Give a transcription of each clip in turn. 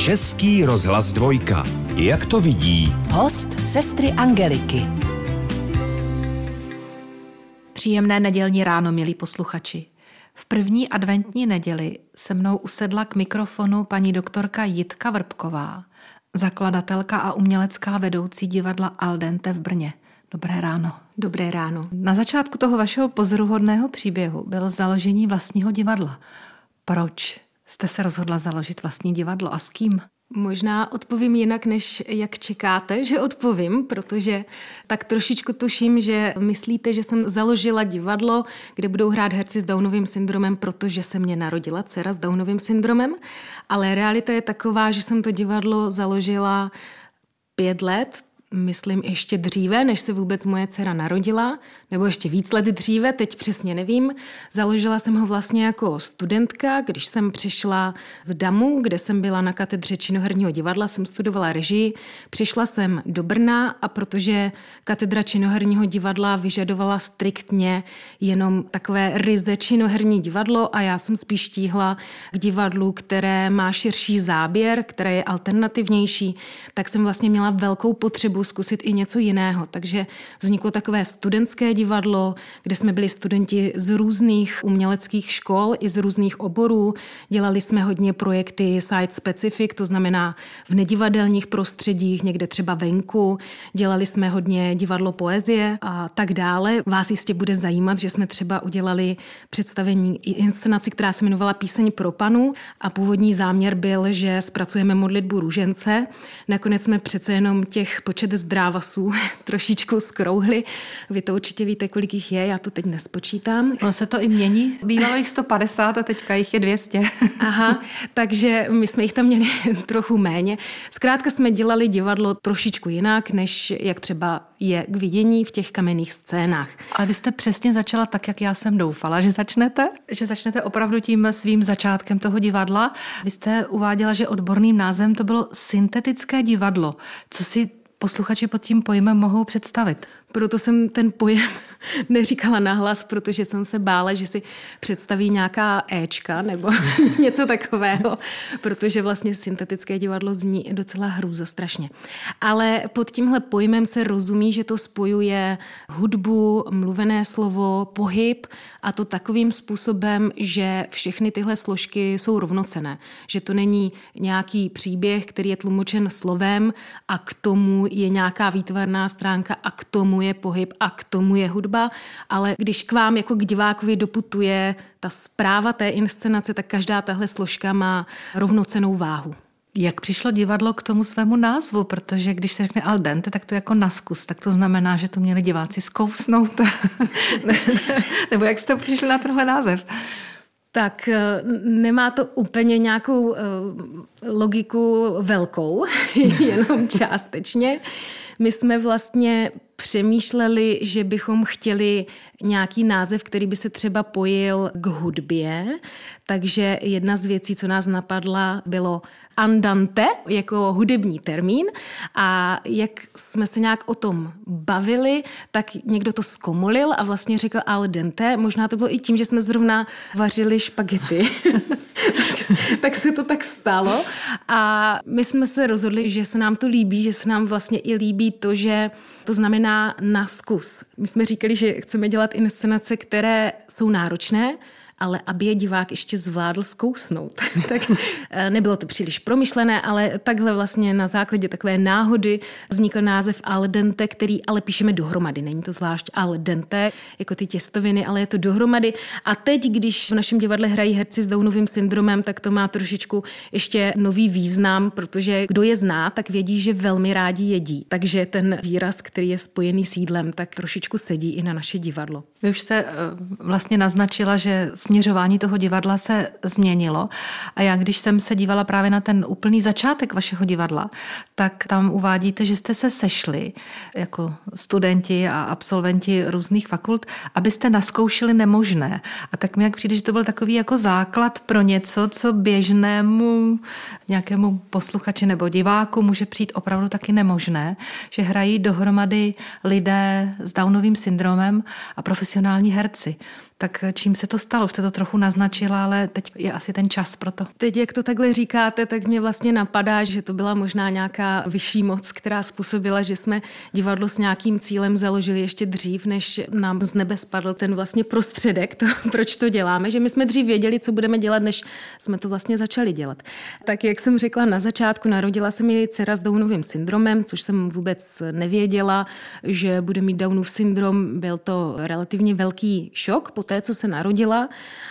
Český rozhlas Dvojka. Jak to vidí? Host sestry Angeliky. Příjemné nedělní ráno, milí posluchači. V první adventní neděli se mnou usedla k mikrofonu paní doktorka Jitka Vrbková, zakladatelka a umělecká vedoucí divadla Al dente v Brně. Dobré ráno. Dobré ráno. Na začátku toho vašeho pozoruhodného příběhu bylo založení vlastního divadla. Proč jste se rozhodla založit vlastní divadlo a s kým? Možná odpovím jinak, než jak čekáte, že odpovím, protože tak trošičku tuším, že myslíte, že jsem založila divadlo, kde budou hrát herci s Downovým syndromem, protože se mě narodila dcera s Downovým syndromem, ale realita je taková, že jsem to divadlo založila 5 let, myslím ještě dříve, než se vůbec moje dcera narodila, nebo ještě víc let dříve, teď přesně nevím. Založila jsem ho vlastně jako studentka, když jsem přišla z DAMu, kde jsem byla na katedře činoherního divadla, jsem studovala režii. Přišla jsem do Brna a protože katedra činoherního divadla vyžadovala striktně jenom takové ryze činoherní divadlo a já jsem spíš tíhla k divadlu, které má širší záběr, které je alternativnější, tak jsem vlastně měla velkou potřebu zkusit i něco jiného. Takže vzniklo takové studentské divadlo, kde jsme byli studenti z různých uměleckých škol i z různých oborů. Dělali jsme hodně projekty site specific, to znamená v nedivadelních prostředích, někde třeba venku. Dělali jsme hodně divadlo poezie a tak dále. Vás jistě bude zajímat, že jsme třeba udělali představení i inscenaci, která se jmenovala Píseň pro panu a původní záměr byl, že zpracujeme modlitbu růžence. Nakonec jsme přece jenom těch počet zdrávasů trošičku skrouhli. Vy to určitě víte, kolik jich je, já to teď nespočítám. No se to i mění, bývalo jich 150 a teďka jich je 200. Aha, takže my jsme jich tam měli trochu méně. Zkrátka jsme dělali divadlo trošičku jinak, než jak třeba je k vidění v těch kamenných scénách. Ale vy jste přesně začala tak, jak já jsem doufala, že začnete opravdu tím svým začátkem toho divadla. Vy jste uváděla, že odborným názvem to bylo syntetické divadlo. Co si posluchači pod tím pojmem mohou představit? Proto jsem ten pojem neříkala nahlas, protože jsem se bála, že si představí nějaká éčka nebo něco takového, protože vlastně syntetické divadlo zní docela hrůzostrašně. Ale pod tímhle pojmem se rozumí, že to spojuje hudbu, mluvené slovo, pohyb a to takovým způsobem, že všechny tyhle složky jsou rovnocenné. Že to není nějaký příběh, který je tlumočen slovem a k tomu je nějaká výtvarná stránka a k tomu je pohyb a k tomu je hudba, ale když k vám jako k divákovi doputuje ta zpráva té inscenace, tak každá tahle složka má rovnocennou váhu. Jak přišlo divadlo k tomu svému názvu? Protože když se řekne al dente, tak to je jako na zkus, tak to znamená, že to měli diváci zkousnout. Nebo jak jste přišli na tenhle název? Tak nemá to úplně nějakou logiku velkou, jenom částečně. My jsme vlastně přemýšleli, že bychom chtěli nějaký název, který by se třeba pojil k hudbě, takže jedna z věcí, co nás napadla, bylo andante jako hudební termín a jak jsme se nějak o tom bavili, tak někdo to zkomolil a vlastně řekl al dente. Možná to bylo i tím, že jsme zrovna vařili špagety. tak se to tak stalo a my jsme se rozhodli, že se nám to líbí, že se nám vlastně i líbí to, že to znamená na zkus. My jsme říkali, že chceme dělat inscenace, které jsou náročné, ale aby je divák ještě zvládl zkousnout. Tak nebylo to příliš promyšlené, ale takhle vlastně na základě takové náhody vznikl název al dente, který ale píšeme dohromady. Není to zvlášť al dente, jako ty těstoviny, ale je to dohromady. A teď, když v našem divadle hrají herci s Downovým syndromem, tak to má trošičku ještě nový význam, protože kdo je zná, tak vědí, že velmi rádi jedí. Takže ten výraz, který je spojený s jídlem, tak trošičku sedí i na naše divadlo. Vy už jste vlastně naznačila, že směřování toho divadla se změnilo. A já, když jsem se dívala právě na ten úplný začátek vašeho divadla, tak tam uvádíte, že jste se sešli jako studenti a absolventi různých fakult, abyste nazkoušeli nemožné. A tak mi jak přijde, že to byl takový jako základ pro něco, co běžnému nějakému posluchači nebo diváku může přijít opravdu taky nemožné, že hrají dohromady lidé s Downovým syndromem a profesionální herci. Tak čím se to stalo? Už jste to trochu naznačila, ale teď je asi ten čas pro to. Teď, jak to takhle říkáte, tak mě vlastně napadá, že to byla možná nějaká vyšší moc, která způsobila, že jsme divadlo s nějakým cílem založili ještě dřív, než nám z nebe spadl ten vlastně prostředek, proč to děláme, že my jsme dřív věděli, co budeme dělat, než jsme to vlastně začali dělat. Tak jak jsem řekla na začátku, narodila se mi dcera s Downovým syndromem, což jsem vůbec nevěděla, že bude mít Downův syndrom. Byl to relativně velký šok po té, co se narodila.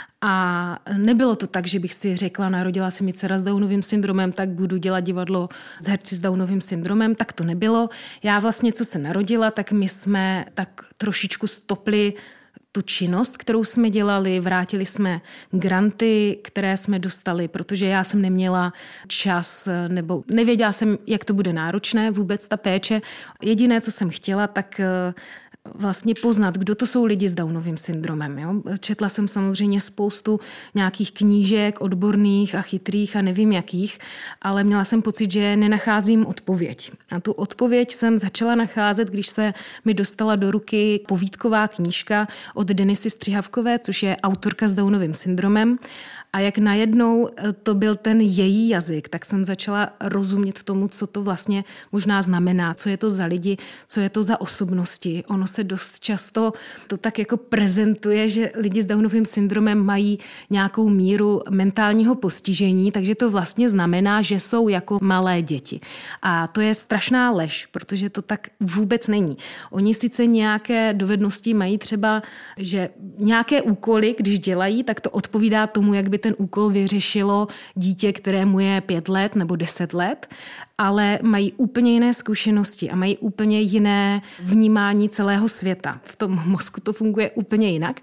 A nebylo to tak, že bych si řekla, narodila se mi dcera s Downovým syndromem, tak budu dělat divadlo s herci s Downovým syndromem. Tak to nebylo. Já vlastně, co se narodila, tak my jsme tak trošičku stopli tu činnost, kterou jsme dělali, vrátili jsme granty, které jsme dostali, protože já jsem neměla čas, nebo nevěděla jsem, jak to bude náročné, vůbec ta péče. Jediné, co jsem chtěla, tak vlastně poznat, kdo to jsou lidi s Downovým syndromem. Jo? Četla jsem samozřejmě spoustu nějakých knížek odborných a chytrých a nevím jakých, ale měla jsem pocit, že nenacházím odpověď. A tu odpověď jsem začala nacházet, když se mi dostala do ruky povídková knížka od Denisy Střihavkové, což je autorka s Downovým syndromem. A jak najednou to byl ten její jazyk, tak jsem začala rozumět tomu, co to vlastně možná znamená, co je to za lidi, co je to za osobnosti. Ono se dost často to tak jako prezentuje, že lidi s Downovým syndromem mají nějakou míru mentálního postižení, takže to vlastně znamená, že jsou jako malé děti. A to je strašná lež, protože to tak vůbec není. Oni sice nějaké dovednosti mají třeba, že nějaké úkoly, když dělají, tak to odpovídá tomu, jak by ten úkol vyřešilo dítě, kterému je 5 let nebo 10 let, ale mají úplně jiné zkušenosti a mají úplně jiné vnímání celého světa. V tom mozku to funguje úplně jinak.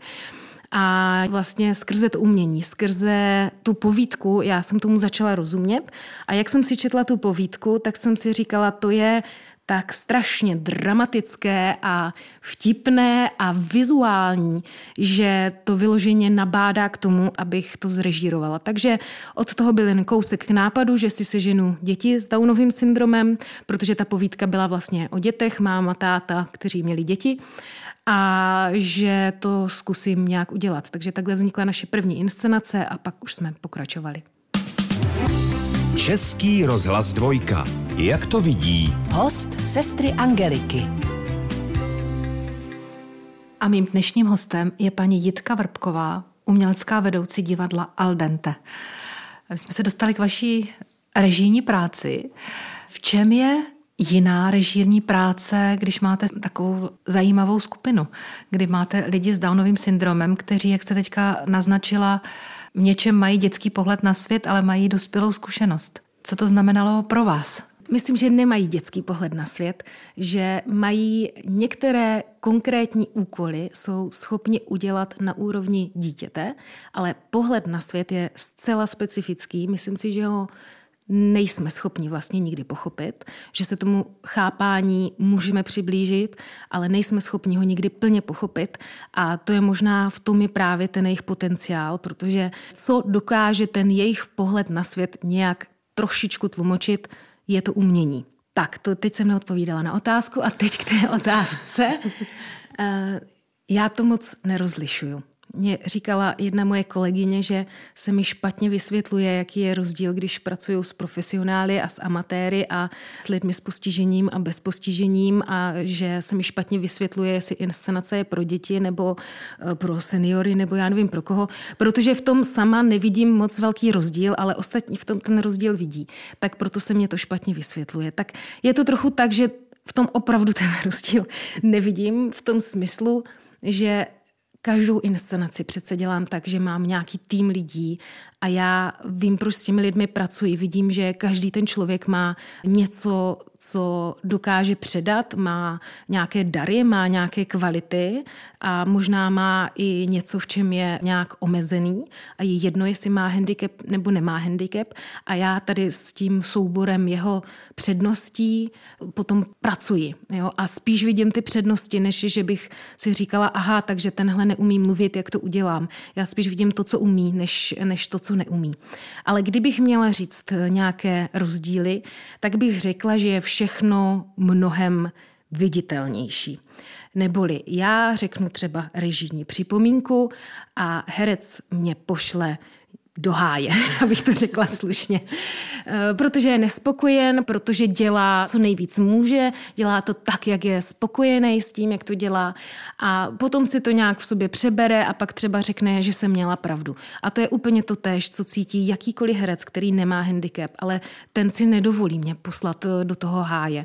A vlastně skrze to umění, skrze tu povídku, já jsem tomu začala rozumět. A jak jsem si četla tu povídku, tak jsem si říkala, to je tak strašně dramatické a vtipné a vizuální, že to vyloženě nabádá k tomu, abych to zrežírovala. Takže od toho byl jen kousek k nápadu, že si seženu děti s Downovým syndromem, protože ta povídka byla vlastně o dětech, máma, táta, kteří měli děti, a že to zkusím nějak udělat. Takže takhle vznikla naše první inscenace a pak už jsme pokračovali. Český rozhlas 2. Jak to vidí? Host sestry Angeliky. A mým dnešním hostem je paní Jitka Vrbková, umělecká vedoucí divadla Al dente. My jsme se dostali k vaší režijní práci. V čem je jiná režijní práce, když máte takovou zajímavou skupinu, kdy máte lidi s Downovým syndromem, kteří, jak jste teďka naznačila, v něčem mají dětský pohled na svět, ale mají dospělou zkušenost. Co to znamenalo pro vás? Myslím, že nemají dětský pohled na svět, že mají některé konkrétní úkoly, jsou schopni udělat na úrovni dítěte, ale pohled na svět je zcela specifický. Myslím si, že ho nejsme schopni vlastně nikdy pochopit, že se tomu chápání můžeme přiblížit, ale nejsme schopni ho nikdy plně pochopit a to je možná v tom je právě ten jejich potenciál, protože co dokáže ten jejich pohled na svět nějak trošičku tlumočit, je to umění. Tak, to teď jsem neodpovídala na otázku a teď k té otázce. Já to moc nerozlišuju. Mně říkala jedna moje kolegyně, že se mi špatně vysvětluje, jaký je rozdíl, když pracuju s profesionály a s amatéry a s lidmi s postižením a bez postižením a že se mi špatně vysvětluje, jestli inscenace je pro děti nebo pro seniory nebo já nevím pro koho, protože v tom sama nevidím moc velký rozdíl, ale ostatní v tom ten rozdíl vidí. Tak proto se mě to špatně vysvětluje. Tak je to trochu tak, že v tom opravdu ten rozdíl nevidím v tom smyslu, že každou inscenaci přece dělám tak, že mám nějaký tým lidí a já vím, proč s těmi lidmi pracuji. Vidím, že každý ten člověk má něco, co dokáže předat, má nějaké dary, má nějaké kvality a možná má i něco, v čem je nějak omezený a je jedno, jestli má handicap nebo nemá handicap a já tady s tím souborem jeho předností potom pracuji. Jo? A spíš vidím ty přednosti, než že bych si říkala, aha, takže tenhle neumí mluvit, jak to udělám. Já spíš vidím to, co umí, než to, co neumí. Ale kdybych měla říct nějaké rozdíly, tak bych řekla, že je všechno mnohem viditelnější. Neboli já řeknu třeba režijní připomínku a herec mě pošle do háje, abych to řekla slušně. Protože je nespokojen, protože dělá, co nejvíc může, dělá to tak, jak je spokojený s tím, jak to dělá a potom si to nějak v sobě přebere a pak třeba řekne, že jsem měla pravdu. A to je úplně to též, co cítí jakýkoliv herec, který nemá handicap, ale ten si nedovolí mě poslat do toho háje.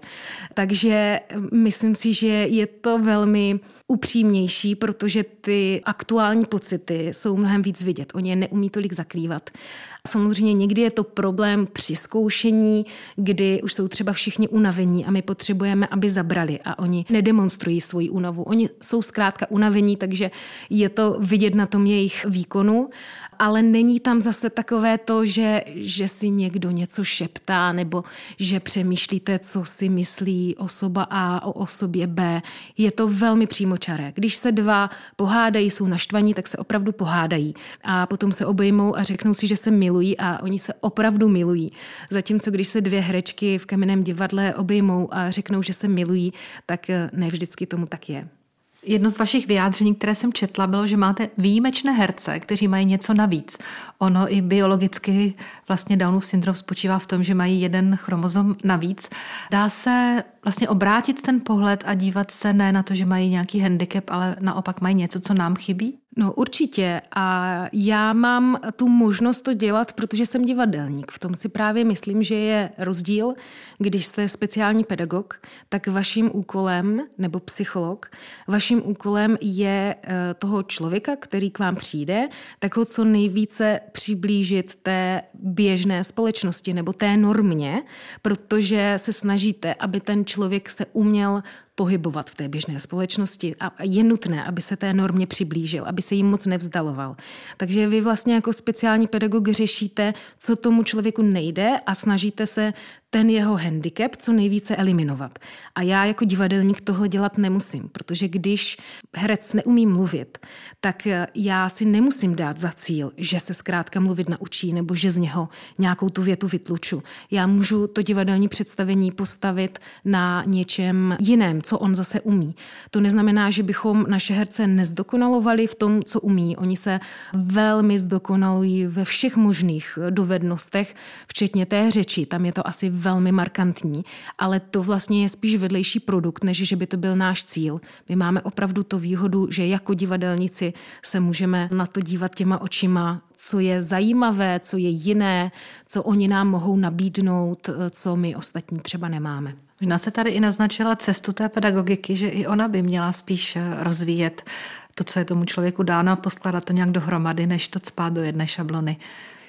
Takže myslím si, že je to velmi upřímnější, protože ty aktuální pocity jsou mnohem víc vidět. Oni je neumí tolik zakrývat. Samozřejmě někdy je to problém při zkoušení, kdy už jsou třeba všichni unavení a my potřebujeme, aby zabrali a oni nedemonstrují svoji únavu. Oni jsou zkrátka unavení, takže je to vidět na tom jejich výkonu, ale není tam zase takové to, že si někdo něco šeptá nebo že přemýšlíte, co si myslí osoba A o osobě B. Je to velmi přímočaré. Když se dva pohádají, jsou naštvaní, tak se opravdu pohádají a potom se obejmou a řeknou si, že se milují a oni se opravdu milují. Zatímco když se dvě herečky v Kamenném divadle obejmou a řeknou, že se milují, tak ne vždycky tomu tak je. Jedno z vašich vyjádření, které jsem četla, bylo, že máte výjimečné herce, kteří mají něco navíc. Ono i biologicky vlastně Downův syndrom spočívá v tom, že mají jeden chromozom navíc. Dá se vlastně obrátit ten pohled a dívat se ne na to, že mají nějaký handicap, ale naopak mají něco, co nám chybí? No určitě a já mám tu možnost to dělat, protože jsem divadelník. V tom si právě myslím, že je rozdíl, když jste speciální pedagog, tak vaším úkolem, nebo psycholog, vaším úkolem je toho člověka, který k vám přijde, tak ho co nejvíce přiblížit té běžné společnosti nebo té normě, protože se snažíte, aby ten člověk se uměl pohybovat v té běžné společnosti a je nutné, aby se té normě přiblížil, aby se jim moc nevzdaloval. Takže vy vlastně jako speciální pedagog řešíte, co tomu člověku nejde a snažíte se ten jeho handicap co nejvíce eliminovat. A já jako divadelník tohle dělat nemusím, protože když herec neumí mluvit, tak já si nemusím dát za cíl, že se zkrátka mluvit naučí nebo že z něho nějakou tu větu vytluču. Já můžu to divadelní představení postavit na něčem jiném, co on zase umí. To neznamená, že bychom naše herce nezdokonalovali v tom, co umí. Oni se velmi zdokonalují ve všech možných dovednostech, včetně té řeči. Tam je to asi velmi markantní, ale to vlastně je spíš vedlejší produkt, než že by to byl náš cíl. My máme opravdu tu výhodu, že jako divadelníci se můžeme na to dívat těma očima, co je zajímavé, co je jiné, co oni nám mohou nabídnout, co my ostatní třeba nemáme. Možná se tady i naznačila cestu té pedagogiky, že i ona by měla spíš rozvíjet to, co je tomu člověku dáno a poskládat to nějak dohromady, než to cpát do jedné šablony.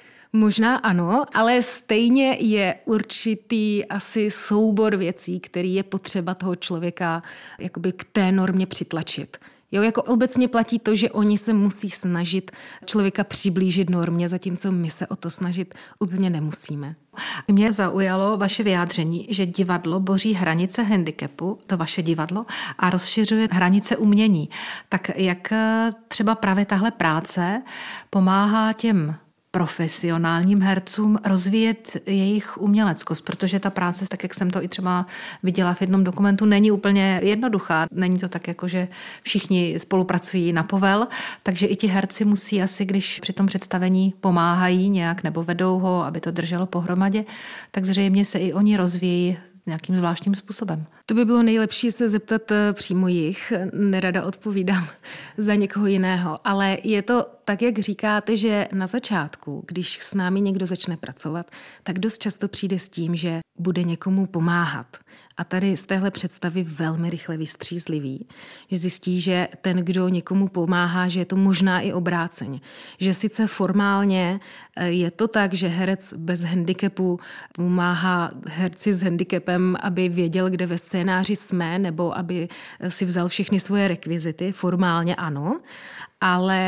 Možná ano, ale stejně je určitý asi soubor věcí, který je potřeba toho člověka jakoby k té normě přitlačit. Jo, jako obecně platí to, že oni se musí snažit člověka přiblížit normě, zatímco my se o to snažit úplně nemusíme. Mě zaujalo vaše vyjádření, že divadlo boří hranice handicapu, to vaše divadlo, a rozšiřuje hranice umění. Tak jak třeba právě tahle práce pomáhá těm profesionálním hercům rozvíjet jejich uměleckost, protože ta práce, tak jak jsem to i třeba viděla v jednom dokumentu, není úplně jednoduchá. Není to tak, jako že všichni spolupracují na povel, takže i ti herci musí asi, když při tom představení pomáhají nějak nebo vedou ho, aby to drželo pohromadě, tak zřejmě se i oni rozvíjí nějakým zvláštním způsobem. To by bylo nejlepší se zeptat přímo jich, nerada odpovídám za někoho jiného, ale je to tak, jak říkáte, že na začátku, když s námi někdo začne pracovat, tak dost často přijde s tím, že bude někomu pomáhat. A tady z téhle představy velmi rychle vystřízlivý, že zjistí, že ten, kdo někomu pomáhá, že je to možná i obráceně. Že sice formálně je to tak, že herec bez handicapu pomáhá herci s handicapem, aby věděl, kde ve scénáři jsme, nebo aby si vzal všechny svoje rekvizity, formálně ano, ale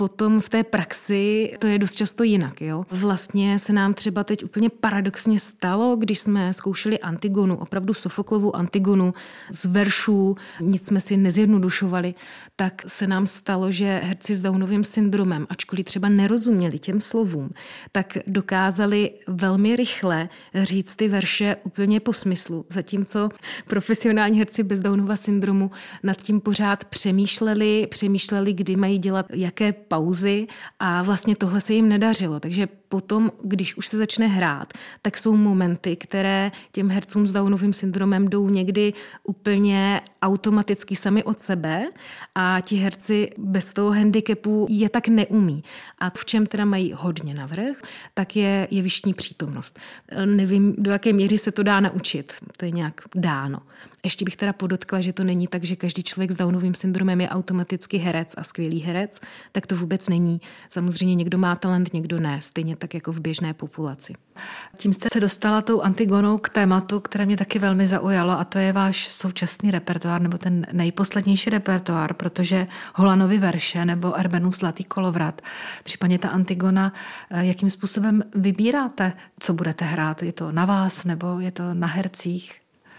potom v té praxi to je dost často jinak. Jo? Vlastně se nám třeba teď úplně paradoxně stalo, když jsme zkoušeli Antigonu, opravdu Sofoklovu Antigonu z veršů, nic jsme si nezjednodušovali, tak se nám stalo, že herci s Downovým syndromem, ačkoliv třeba nerozuměli těm slovům, tak dokázali velmi rychle říct ty verše úplně po smyslu. Zatímco profesionální herci bez Downova syndromu nad tím pořád přemýšleli, kdy mají dělat jaké pauzy a vlastně tohle se jim nedařilo. Takže potom, když už se začne hrát, tak jsou momenty, které těm hercům s Downovým syndromem jdou někdy úplně automaticky sami od sebe a ti herci bez toho handicapu je tak neumí. A v čem teda mají hodně navrch, tak je jevištní přítomnost. Nevím, do jaké míry se to dá naučit. To je nějak dáno. Ještě bych teda podotkla, že to není tak, že každý člověk s Downovým syndromem je automaticky herec a skvělý herec, tak to vůbec není. Samozřejmě někdo má talent, někdo ne, stejně tak jako v běžné populaci. Tím jste se dostala tou Antigonou k tématu, které mě taky velmi zaujalo, a to je váš současný repertoár, nebo ten nejposlednější repertoár, protože Holanovy verše nebo Erbenův Zlatý kolovrat, případně ta Antigona, jakým způsobem vybíráte, co budete hrát? Je to na vás nebo je to na hercích?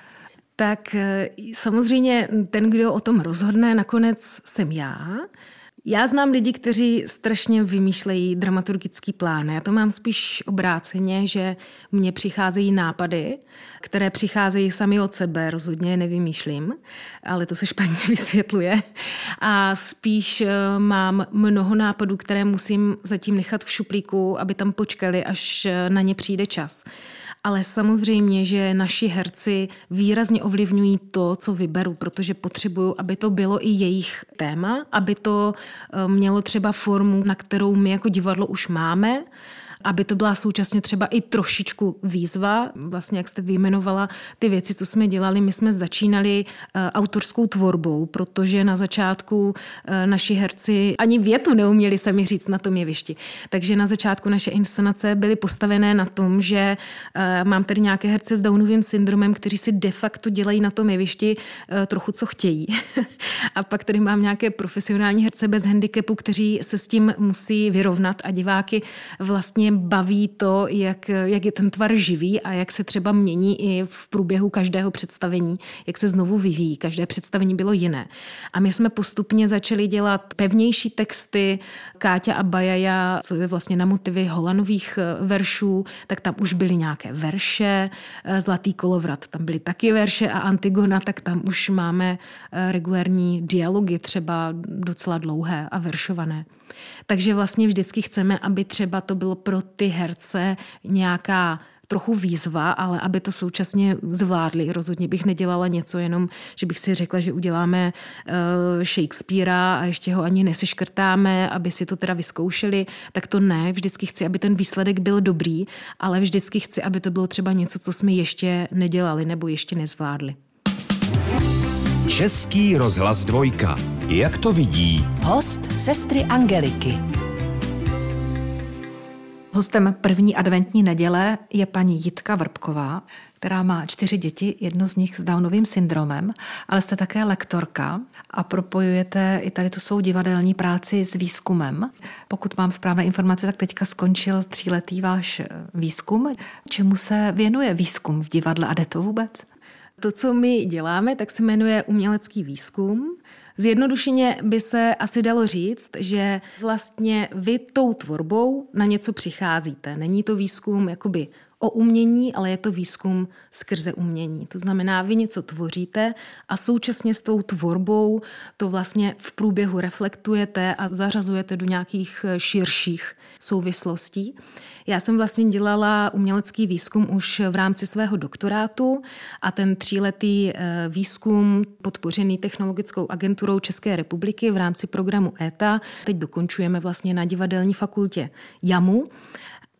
Tak samozřejmě ten, kdo o tom rozhodne, nakonec jsem já. Já znám lidi, kteří strašně vymýšlejí dramaturgický plán. Já to mám spíš obráceně, že mně přicházejí nápady, které přicházejí sami od sebe, rozhodně je nevymýšlím, ale to se špatně vysvětluje. A spíš mám mnoho nápadů, které musím zatím nechat v šuplíku, aby tam počkali, až na ně přijde čas. Ale samozřejmě, že naši herci výrazně ovlivňují to, co vyberu, protože potřebuju, aby to bylo i jejich téma, aby to mělo třeba formu, na kterou my jako divadlo už máme, aby to byla současně třeba i trošičku výzva. Vlastně, jak jste vyjmenovala ty věci, co jsme dělali, my jsme začínali autorskou tvorbou, protože na začátku naši herci ani větu neuměli sami říct na tom jevišti. Takže na začátku naše inscenace byly postavené na tom, že mám tady nějaké herce s Downovým syndromem, kteří si de facto dělají na tom jevišti trochu, co chtějí. A pak tady mám nějaké profesionální herce bez handicapu, kteří se s tím musí vyrovnat a diváky vlastně baví to, jak je ten tvar živý a jak se třeba mění i v průběhu každého představení, jak se znovu vyvíjí. Každé představení bylo jiné. A my jsme postupně začali dělat pevnější texty. Káťa a Bajaja, co je vlastně na motivy Holanových veršů, tak tam už byly nějaké verše. Zlatý kolovrat, tam byly taky verše a Antigona, tak tam už máme regulární dialogy, třeba docela dlouhé a veršované. Takže vlastně vždycky chceme, aby třeba to bylo pro ty herce nějaká trochu výzva, ale aby to současně zvládli. Rozhodně bych nedělala něco jenom, že bych si řekla, že uděláme Shakespearea a ještě ho ani neseškrtáme, aby si to teda vyzkoušeli. Tak to ne. Vždycky chci, aby ten výsledek byl dobrý, ale vždycky chci, aby to bylo třeba něco, co jsme ještě nedělali nebo ještě nezvládli. Český rozhlas 2. Jak to vidí? Host sestry Angeliky. Hostem první adventní neděle je paní Jitka Vrbková, která má 4 děti, jedno z nich s Downovým syndromem, ale jste také lektorka a propojujete i tady tu svou divadelní práci s výzkumem. Pokud mám správné informace, tak teďka skončil 3letý váš výzkum. Čemu se věnuje výzkum v divadle a jde to vůbec? To, co my děláme, tak se jmenuje umělecký výzkum. Zjednodušeně by se asi dalo říct, že vlastně vy tou tvorbou na něco přicházíte. Není to výzkum jakoby o umění, ale je to výzkum skrze umění. To znamená, vy něco tvoříte a současně s tou tvorbou to vlastně v průběhu reflektujete a zařazujete do nějakých širších souvislostí. Já jsem vlastně dělala umělecký výzkum už v rámci svého doktorátu a ten 3letý výzkum podpořený Technologickou agenturou České republiky v rámci programu ETA teď dokončujeme vlastně na divadelní fakultě JAMU.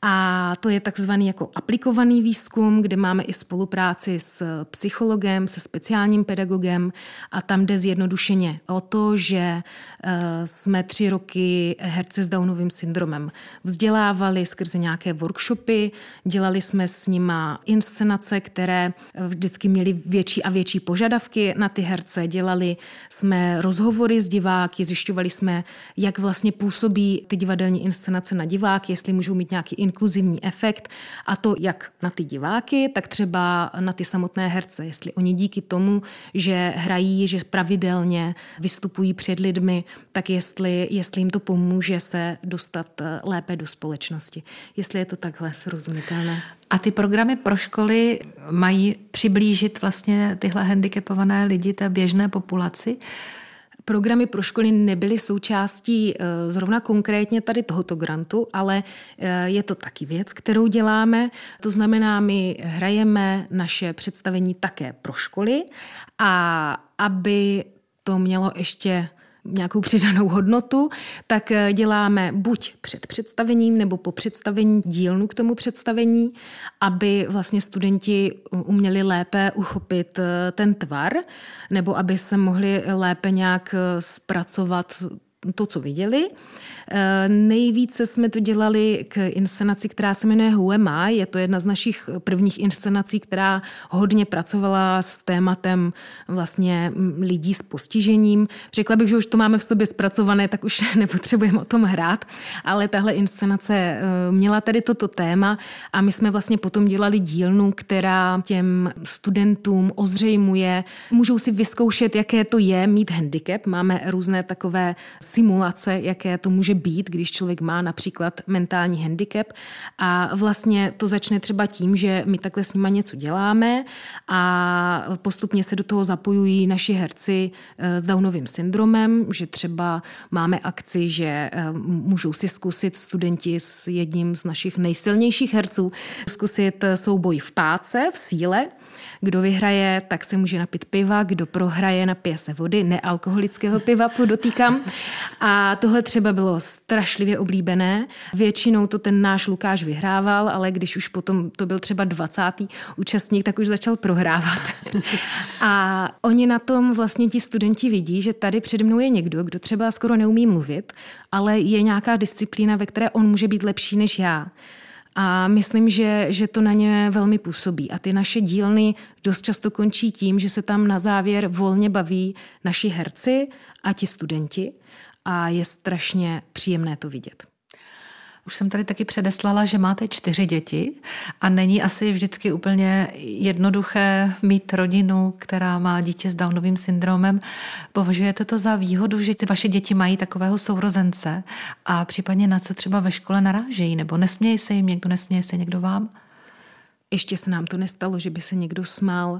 A to je takzvaný jako aplikovaný výzkum, kde máme i spolupráci s psychologem, se speciálním pedagogem a tam jde zjednodušeně o to, že jsme 3 roky herce s Downovým syndromem vzdělávali skrze nějaké workshopy, dělali jsme s nima inscenace, které vždycky měly větší a větší požadavky na ty herce, dělali jsme rozhovory s diváky, zjišťovali jsme, jak vlastně působí ty divadelní inscenace na diváky, jestli můžou mít nějaký inkluzivní efekt, a to jak na ty diváky, tak třeba na ty samotné herce, jestli oni díky tomu, že hrají, že pravidelně vystupují před lidmi, tak jestli jim to pomůže se dostat lépe do společnosti. Jestli je to takhle srozumitelné. A ty programy pro školy mají přiblížit vlastně tyhle handicapované lidi té běžné populaci? Programy pro školy nebyly součástí zrovna konkrétně tady tohoto grantu, ale je to taky věc, kterou děláme. To znamená, my hrajeme naše představení také pro školy a aby to mělo ještě nějakou přidanou hodnotu, tak děláme buď před představením nebo po představení dílnu k tomu představení, aby vlastně studenti uměli lépe uchopit ten tvar, nebo aby se mohli lépe nějak zpracovat to, co viděli. Nejvíce jsme to dělali k inscenaci, která se jmenuje Who Am I? Je to jedna z našich prvních inscenací, která hodně pracovala s tématem vlastně lidí s postižením. Řekla bych, že už to máme v sobě zpracované, tak už nepotřebujeme o tom hrát, ale tahle inscenace měla tady toto téma a my jsme vlastně potom dělali dílnu, která těm studentům ozřejmuje, můžou si vyzkoušet, jaké to je mít handicap. Máme různé takové simulace, jaké to může být, když člověk má například mentální handicap, a vlastně to začne třeba tím, že my takhle s nima něco děláme a postupně se do toho zapojují naši herci s Downovým syndromem, že třeba máme akci, že můžou si zkusit studenti s jedním z našich nejsilnějších herců zkusit souboj v páce, v síle. Kdo vyhraje, tak se může napít piva, kdo prohraje, napije se vody, nealkoholického piva, podotýkám. A tohle třeba bylo strašlivě oblíbené. Většinou to ten náš Lukáš vyhrával, ale když už potom to byl třeba 20. účastník, tak už začal prohrávat. A oni na tom vlastně ti studenti vidí, že tady přede mnou je někdo, kdo třeba skoro neumí mluvit, ale je nějaká disciplína, ve které on může být lepší než já. A myslím, že to na ně velmi působí. A ty naše dílny dost často končí tím, že se tam na závěr volně baví naši herci a ti studenti. A je strašně příjemné to vidět. Už jsem tady taky předeslala, že máte 4 děti a není asi vždycky úplně jednoduché mít rodinu, která má dítě s Downovým syndromem. Považujete to za výhodu, že ty vaše děti mají takového sourozence a případně na co třeba ve škole narážejí? Nebo nesměje se jim někdo, nesměje se někdo vám? Ještě se nám to nestalo, že by se někdo smál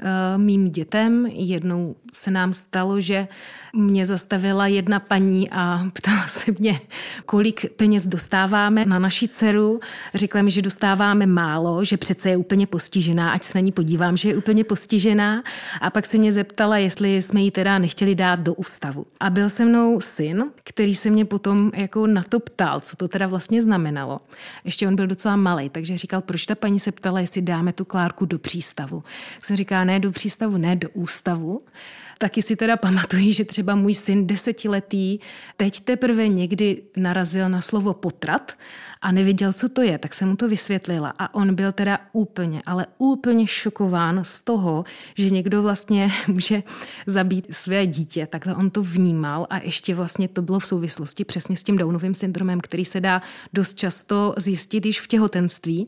mým dětem. Jednou se nám stalo, že mě zastavila jedna paní a ptala se mě, kolik peněz dostáváme na naši dceru. Řekla mi, že dostáváme málo, že přece je úplně postižená, ať se na ní podívám, že je úplně postižená. A pak se mě zeptala, jestli jsme jí teda nechtěli dát do ústavu. A byl se mnou syn, který se mě potom jako na to ptal, co to teda vlastně znamenalo. Ještě on byl docela malej, takže říkal, proč ta paní se ptala, jestli dáme tu Klárku do přístavu. Tak jsem říkala, ne do přístavu, ne do ústavu. Taky si teda pamatuji, že třeba můj syn 10letý teď teprve někdy narazil na slovo potrat a nevěděl, co to je, tak jsem mu to vysvětlila. A on byl teda úplně, ale úplně šokován z toho, že někdo vlastně může zabít své dítě. Takhle on to vnímal a ještě vlastně to bylo v souvislosti přesně s tím Downovým syndromem, který se dá dost často zjistit již v těhotenství.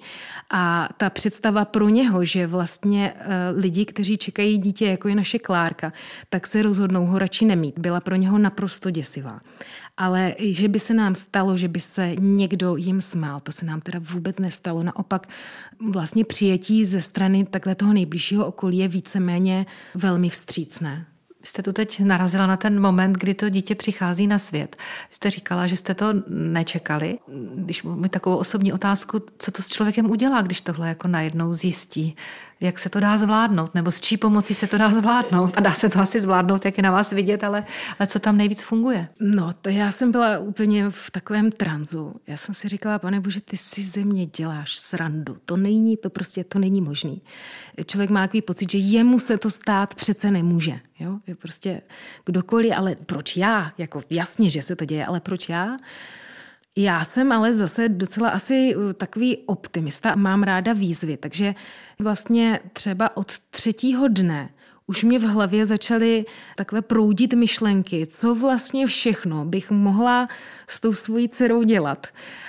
A ta představa pro něho, že vlastně lidi, kteří čekají dítě, jako je naše Klárka, tak se rozhodnou ho radši nemít. Byla pro něho naprosto děsivá. Ale že by se nám stalo, že by se někdo jim smál, to se nám teda vůbec nestalo. Naopak vlastně přijetí ze strany takhle toho nejbližšího okolí je víceméně velmi vstřícné. Jste tu teď narazila na ten moment, kdy to dítě přichází na svět. Jste říkala, že jste to nečekali. Když mám takovou osobní otázku, co to s člověkem udělá, když tohle jako najednou zjistí, Jak se to dá zvládnout, nebo s čí pomocí se to dá zvládnout? A dá se to asi zvládnout, jak je na vás vidět, ale co tam nejvíc funguje? No, to já jsem byla úplně v takovém tranzu. Já jsem si říkala, Pane Bože, ty si ze mě děláš srandu. To není možný. Člověk má takový pocit, že jemu se to stát přece nemůže. Jo? Je prostě kdokoliv, ale proč já? Jako jasně, že se to děje, ale proč já? Já jsem ale zase docela asi takový optimista a mám ráda výzvy, takže vlastně třeba od 3. dne už mě v hlavě začaly takové proudit myšlenky, co vlastně všechno bych mohla s tou svojí dcerou dělat.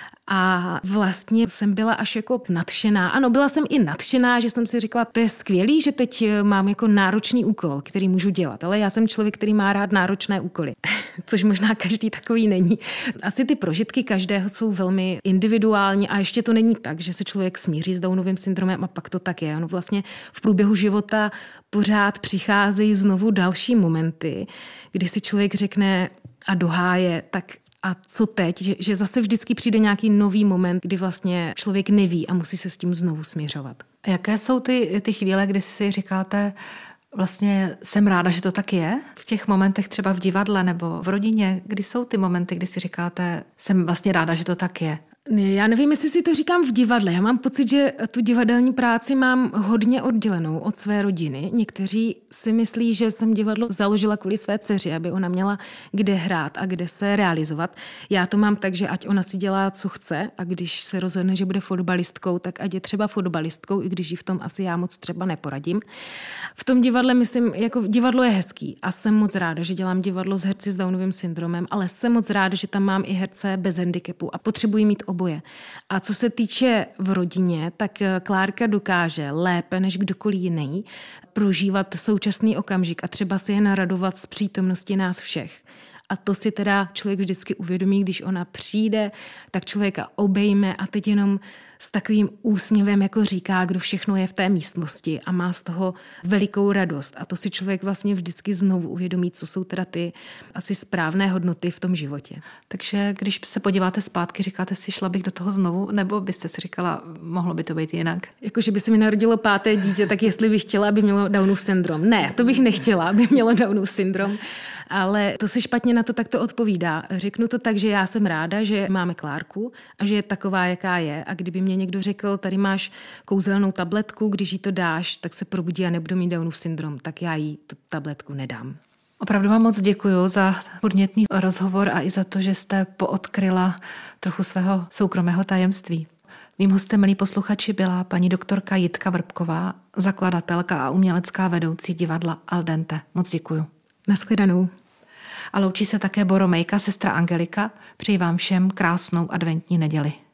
A vlastně jsem byla až jako nadšená. Ano, byla jsem i nadšená, že jsem si říkala, to je skvělý, že teď mám jako náročný úkol, který můžu dělat. Ale já jsem člověk, který má rád náročné úkoly, což možná každý takový není. Asi ty prožitky každého jsou velmi individuální a ještě to není tak, že se člověk smíří s Downovým syndromem a pak to tak je. Ono vlastně v průběhu života pořád přicházejí znovu další momenty, kdy si člověk řekne a doháje, tak a co teď? Že zase vždycky přijde nějaký nový moment, kdy vlastně člověk neví a musí se s tím znovu směřovat. A jaké jsou ty chvíle, kdy si říkáte, vlastně jsem ráda, že to tak je? V těch momentech třeba v divadle nebo v rodině, kdy jsou ty momenty, kdy si říkáte, jsem vlastně ráda, že to tak je? Já nevím, jestli si to říkám v divadle. Já mám pocit, že tu divadelní práci mám hodně oddělenou od své rodiny. Někteří si myslí, že jsem divadlo založila kvůli své dceři, aby ona měla kde hrát a kde se realizovat. Já to mám tak, že ať ona si dělá, co chce a když se rozhodne, že bude fotbalistkou, tak ať je třeba fotbalistkou, i když jí v tom asi já moc třeba neporadím. V tom divadle myslím, jako divadlo je hezký a jsem moc ráda, že dělám divadlo s herci s Downovým syndromem, ale jsem moc ráda, že tam mám i herce bez handicapu a potřebuji mít oboje. A co se týče v rodině, tak Klárka dokáže lépe než kdokoliv jiný prožívat současný okamžik a třeba si jen radovat z přítomnosti nás všech. A to si teda člověk vždycky uvědomí, když ona přijde, tak člověka obejme a teď jenom s takovým úsměvem jako říká, kdo všechno je v té místnosti a má z toho velikou radost. A to si člověk vlastně vždycky znovu uvědomí, co jsou teda ty asi správné hodnoty v tom životě. Takže když se podíváte zpátky, říkáte si, šla bych do toho znovu, nebo byste si říkala, mohlo by to být jinak? Jakože by se mi narodilo 5. dítě, tak jestli bych chtěla, aby mělo Downův syndrom. Ne, to bych nechtěla, aby mělo Downův syndrom. Ale to se špatně na to takto odpovídá. Řeknu to tak, že já jsem ráda, že máme Klárku a že je taková, jaká je. A kdyby mě někdo řekl, tady máš kouzelnou tabletku, když jí to dáš, tak se probudí a nebudu mít Downův syndrom, tak já jí tu tabletku nedám. Opravdu vám moc děkuju za podnětný rozhovor a i za to, že jste poodkryla trochu svého soukromého tajemství. Mým hostem, milí posluchači, byla paní doktorka Jitka Vrbková, zakladatelka a umělecká vedoucí divadla Al dente. Moc děkuju. Nashledanou. A loučí se také Boromejka, sestra Angelika. Přeji vám všem krásnou adventní neděli.